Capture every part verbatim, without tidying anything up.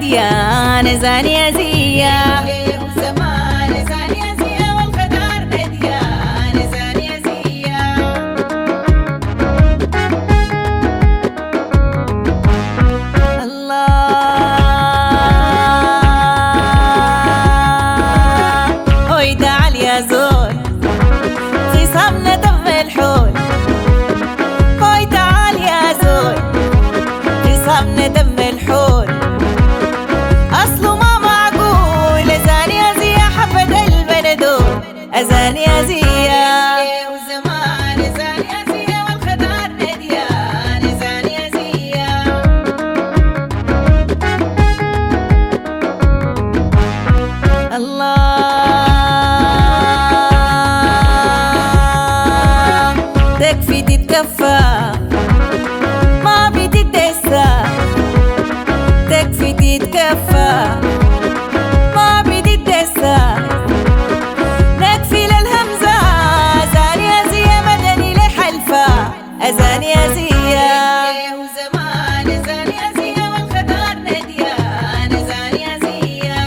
نديان زاني أزية وزمان زاني أزية والخدار نديان زاني أزية الله هوي تعال يا زول خصامنا دم الحول هوي تعال يا زول خصامنا دم الحول أصله ما معقول أزاني أزية حبة البندول أزاني أزية وزمان زاني أزية والخدار نديان زاني أزية الله تكفي تتكفى ما بتتدسى تكفي تتكفى ما بتتدسى نكفي للهمزة أزاني أزية مدني لحلفة أزاني أزية وزمان زاني أزية والخدار نديان زاني أزية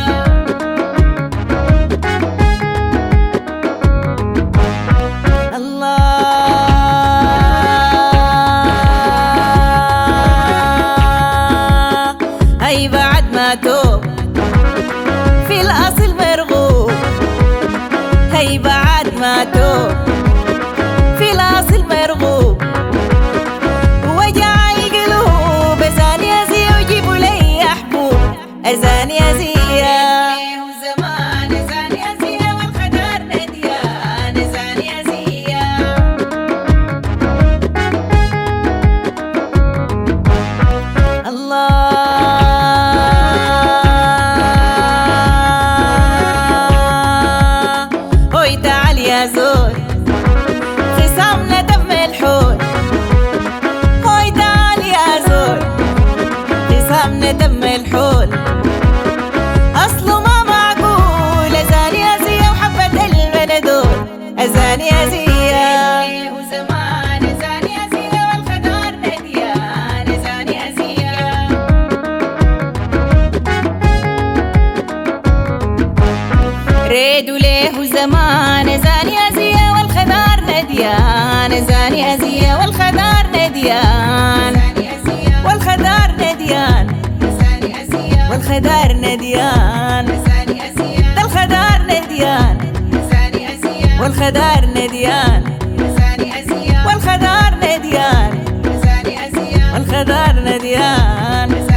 الله هي بعد ما توب في الأصل مرغوب هي بعد ما توب في الأصل مرغوب وجع القلوب أزاني أزية وجيبوا لي أحبوب أزاني أزية وزمان زاني أزية والخدار نديان زاني أزية الله هوي تعال يا زول خصامنا دم الحول هوي تعال يا زول خصامنا دم الحول أصله ما معقول أزاني أزية وحبة البندول أزاني أزية وزمان زاني أزية والخدار نديان زاني أزية ريدوا ليه زمان زاني أزية والخدار نديان زاني أزية والخدار نديان زاني أزية والخدار نديان زاني أزية والخدار نديان زاني أزية الخدار نديان زاني أزية والخدار نديان زاني أزية والخدار نديان زاني أزية والخدار نديان